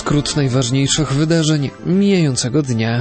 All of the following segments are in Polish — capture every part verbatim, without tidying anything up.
Skrót najważniejszych wydarzeń mijającego dnia.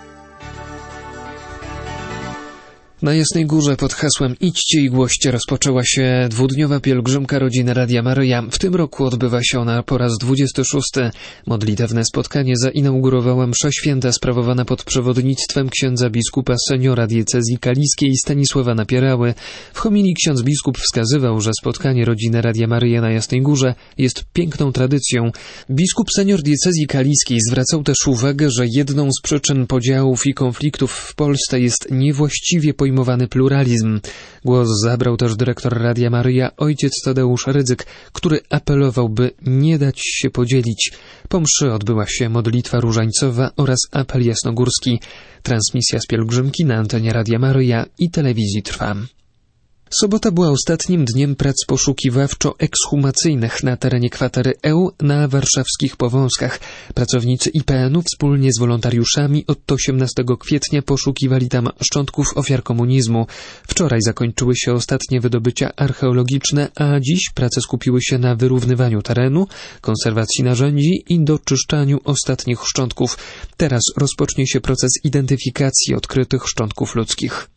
Na Jasnej Górze pod hasłem Idźcie i głoście rozpoczęła się dwudniowa pielgrzymka rodziny Radia Maryja. W tym roku odbywa się ona po raz dwudziesty szósty. Modlitewne spotkanie zainaugurowała msza święta sprawowana pod przewodnictwem księdza biskupa seniora diecezji kaliskiej Stanisława Napierały. W homilii ksiądz biskup wskazywał, że spotkanie rodziny Radia Maryja na Jasnej Górze jest piękną tradycją. Biskup senior diecezji kaliskiej zwracał też uwagę, że jedną z przyczyn podziałów i konfliktów w Polsce jest niewłaściwie pojmowany pluralizm. Głos zabrał też dyrektor Radia Maryja ojciec Tadeusz Rydzyk, który apelował, by nie dać się podzielić. Po mszy odbyła się modlitwa różańcowa oraz apel jasnogórski. Transmisja z pielgrzymki na antenie Radia Maryja i telewizji trwa. Sobota była ostatnim dniem prac poszukiwawczo-ekshumacyjnych na terenie kwatery E U na warszawskich Powązkach. Pracownicy I P N u wspólnie z wolontariuszami od osiemnastego kwietnia poszukiwali tam szczątków ofiar komunizmu. Wczoraj zakończyły się ostatnie wydobycia archeologiczne, a dziś prace skupiły się na wyrównywaniu terenu, konserwacji narzędzi i doczyszczaniu ostatnich szczątków. Teraz rozpocznie się proces identyfikacji odkrytych szczątków ludzkich.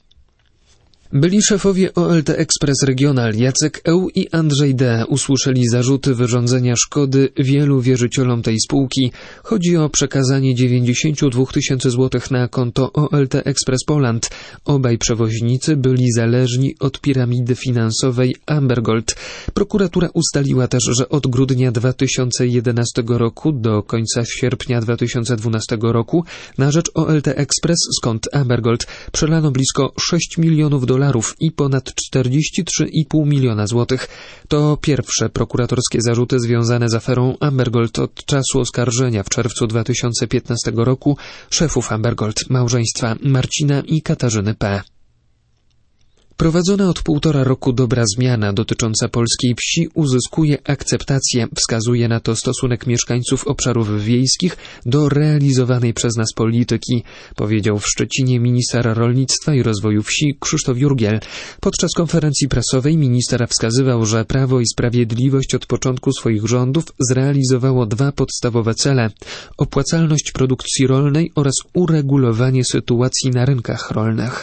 Byli szefowie O L T Express Regional Jacek Eł i Andrzej D. usłyszeli zarzuty wyrządzenia szkody wielu wierzycielom tej spółki. Chodzi o przekazanie dziewięćdziesiąt dwa tysiące złotych na konto O L T Express Poland. Obaj przewoźnicy byli zależni od piramidy finansowej Ambergold. Prokuratura ustaliła też, że od grudnia dwa tysiące jedenastego roku do końca sierpnia dwa tysiące dwunastego roku na rzecz O L T Express z kont Ambergold przelano blisko sześć milionów dolarów i ponad czterdzieści trzy i pół miliona złotych. To pierwsze prokuratorskie zarzuty związane z aferą Ambergold od czasu oskarżenia w czerwcu dwa tysiące piętnastego roku szefów Ambergold, małżeństwa Marcina i Katarzyny P. Prowadzona od półtora roku dobra zmiana dotycząca polskiej wsi uzyskuje akceptację. Wskazuje na to stosunek mieszkańców obszarów wiejskich do realizowanej przez nas polityki, powiedział w Szczecinie minister rolnictwa i rozwoju wsi Krzysztof Jurgiel. Podczas konferencji prasowej minister wskazywał, że Prawo i Sprawiedliwość od początku swoich rządów zrealizowało dwa podstawowe cele: opłacalność produkcji rolnej oraz uregulowanie sytuacji na rynkach rolnych.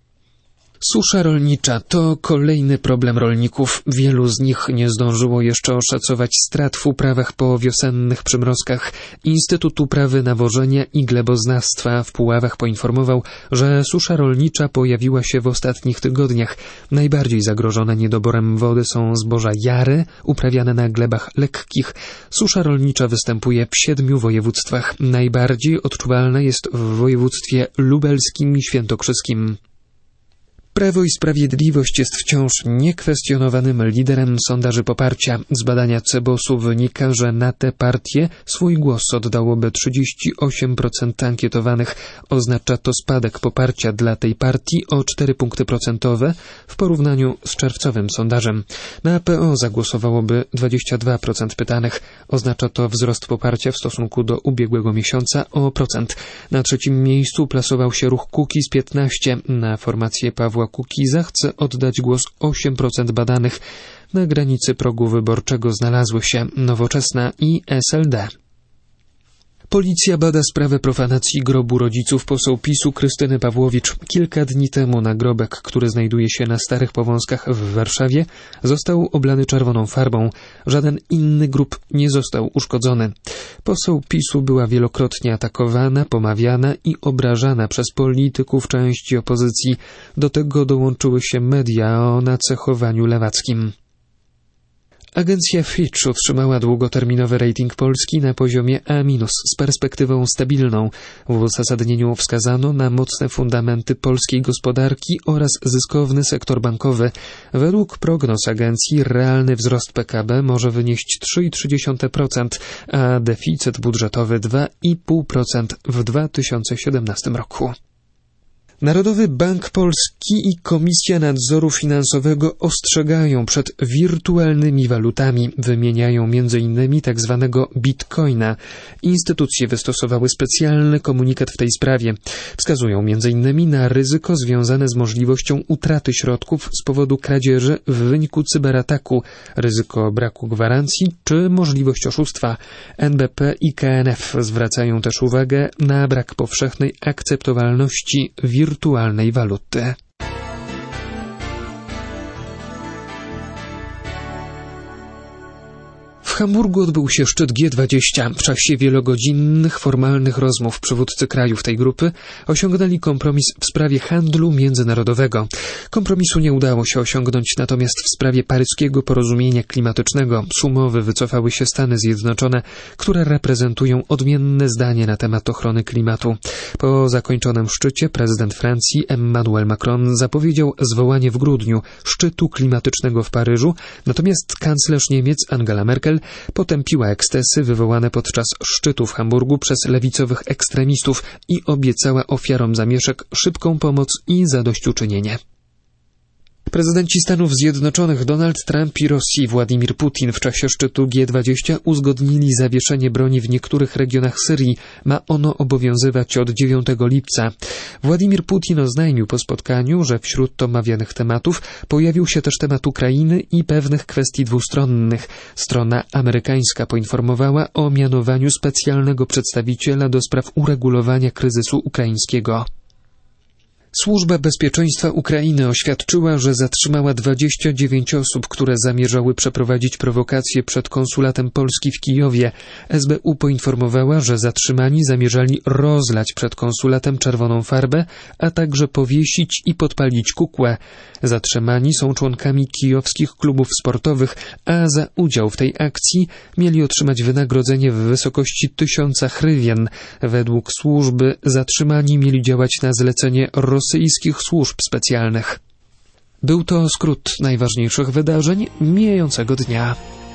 Susza rolnicza to kolejny problem rolników. Wielu z nich nie zdążyło jeszcze oszacować strat w uprawach po wiosennych przymrozkach. Instytut Uprawy, Nawożenia i Gleboznawstwa w Puławach poinformował, że susza rolnicza pojawiła się w ostatnich tygodniach. Najbardziej zagrożone niedoborem wody są zboża jary uprawiane na glebach lekkich. Susza rolnicza występuje w siedmiu województwach. Najbardziej odczuwalna jest w województwie lubelskim i świętokrzyskim. Prawo i Sprawiedliwość jest wciąż niekwestionowanym liderem sondaży poparcia. Z badania Cebosu wynika, że na tę partię swój głos oddałoby trzydzieści osiem procent ankietowanych. Oznacza to spadek poparcia dla tej partii o cztery punkty procentowe w porównaniu z czerwcowym sondażem. Na P O zagłosowałoby dwadzieścia dwa procent pytanych. Oznacza to wzrost poparcia w stosunku do ubiegłego miesiąca o procent. Na trzecim miejscu plasował się ruch Kukiz piętnaście. Na formację Pawła Kukiza chce oddać głos osiem procent badanych. Na granicy progu wyborczego znalazły się Nowoczesna i S L D. Policja bada sprawę profanacji grobu rodziców poseł PiSu Krystyny Pawłowicz. Kilka dni temu nagrobek, który znajduje się na Starych Powązkach w Warszawie, został oblany czerwoną farbą. Żaden inny grób nie został uszkodzony. Poseł PiSu była wielokrotnie atakowana, pomawiana i obrażana przez polityków części opozycji. Do tego dołączyły się media o nacechowaniu lewackim. Agencja Fitch utrzymała długoterminowy rating Polski na poziomie A minus z perspektywą stabilną. W uzasadnieniu wskazano na mocne fundamenty polskiej gospodarki oraz zyskowny sektor bankowy. Według prognoz agencji realny wzrost P K B może wynieść trzy i trzy dziesiąte procent, a deficyt budżetowy dwa i pół procent w dwa tysiące siedemnastym roku. Narodowy Bank Polski i Komisja Nadzoru Finansowego ostrzegają przed wirtualnymi walutami. Wymieniają między innymi tzw. bitcoina. Instytucje wystosowały specjalny komunikat w tej sprawie. Wskazują między innymi na ryzyko związane z możliwością utraty środków z powodu kradzieży w wyniku cyberataku, ryzyko braku gwarancji czy możliwość oszustwa. N B P i K N F zwracają też uwagę na brak powszechnej akceptowalności wirtualnej wirtualnej waluty. W Hamburgu odbył się szczyt G dwadzieścia. W czasie wielogodzinnych, formalnych rozmów przywódcy krajów tej grupy osiągnęli kompromis w sprawie handlu międzynarodowego. Kompromisu nie udało się osiągnąć natomiast w sprawie paryskiego porozumienia klimatycznego. Z umowy wycofały się Stany Zjednoczone, które reprezentują odmienne zdanie na temat ochrony klimatu. Po zakończonym szczycie prezydent Francji Emmanuel Macron zapowiedział zwołanie w grudniu szczytu klimatycznego w Paryżu, natomiast kanclerz Niemiec Angela Merkel potępiła ekscesy wywołane podczas szczytu w Hamburgu przez lewicowych ekstremistów i obiecała ofiarom zamieszek szybką pomoc i zadośćuczynienie. Prezydenci Stanów Zjednoczonych Donald Trump i Rosji Władimir Putin w czasie szczytu G dwadzieścia uzgodnili zawieszenie broni w niektórych regionach Syrii. Ma ono obowiązywać od dziewiątego lipca. Władimir Putin oznajmił po spotkaniu, że wśród omawianych tematów pojawił się też temat Ukrainy i pewnych kwestii dwustronnych. Strona amerykańska poinformowała o mianowaniu specjalnego przedstawiciela do spraw uregulowania kryzysu ukraińskiego. Służba Bezpieczeństwa Ukrainy oświadczyła, że zatrzymała dwadzieścia dziewięć osób, które zamierzały przeprowadzić prowokacje przed konsulatem Polski w Kijowie. S B U poinformowała, że zatrzymani zamierzali rozlać przed konsulatem czerwoną farbę, a także powiesić i podpalić kukłę. Zatrzymani są członkami kijowskich klubów sportowych, a za udział w tej akcji mieli otrzymać wynagrodzenie w wysokości tysiąca hrywien. Według służby zatrzymani mieli działać na zlecenie rosyjskich służb specjalnych. Był to skrót najważniejszych wydarzeń mijającego dnia.